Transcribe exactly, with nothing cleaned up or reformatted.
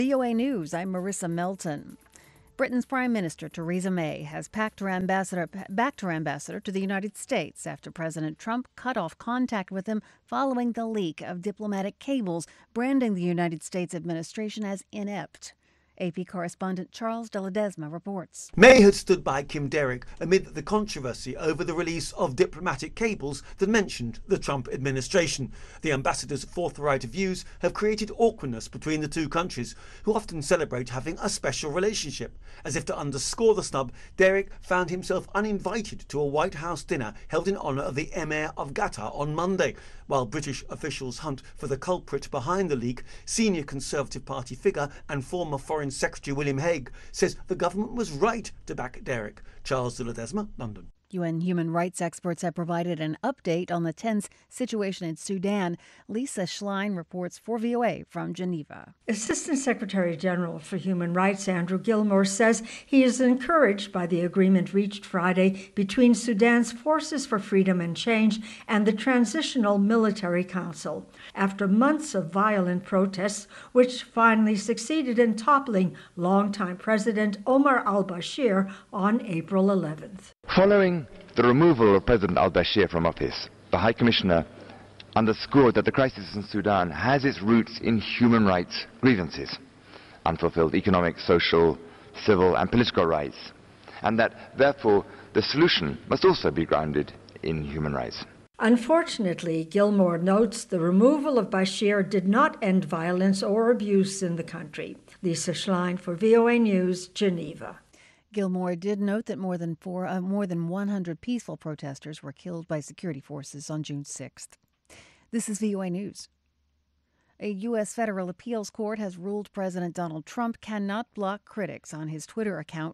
V O A News, I'm Marissa Melton. Britain's Prime Minister Theresa May has packed her ambassador, backed her ambassador to the United States after President Trump cut off contact with him following the leak of diplomatic cables, branding the United States administration as inept. A P correspondent Charles de Ledesma reports. May had stood by Kim Derrick amid the controversy over the release of diplomatic cables that mentioned the Trump administration. The ambassador's forthright views have created awkwardness between the two countries, who often celebrate having a special relationship. As if to underscore the snub, Derrick found himself uninvited to a White House dinner held in honour of the Emir of Qatar on Monday. While British officials hunt for the culprit behind the leak, senior Conservative Party figure and former Foreign Secretary William Hague says the government was right to back Derrick. Charles de Ledesma, London. U N human rights experts have provided an update on the tense situation in Sudan. Lisa Schlein reports for V O A from Geneva. Assistant Secretary General for Human Rights Andrew Gilmore says he is encouraged by the agreement reached Friday between Sudan's Forces for Freedom and Change and the Transitional Military Council, after months of violent protests, which finally succeeded in toppling longtime President Omar al-Bashir on April eleventh. Following the removal of President al-Bashir from office, the High Commissioner underscored that the crisis in Sudan has its roots in human rights grievances, unfulfilled economic, social, civil and political rights, and that therefore the solution must also be grounded in human rights. Unfortunately, Gilmore notes the removal of Bashir did not end violence or abuse in the country. Lisa Schlein for V O A News, Geneva. Gilmore did note that more than four, uh, more than one hundred peaceful protesters were killed by security forces on June sixth. This is V O A News. A U S federal appeals court has ruled President Donald Trump cannot block critics on his Twitter account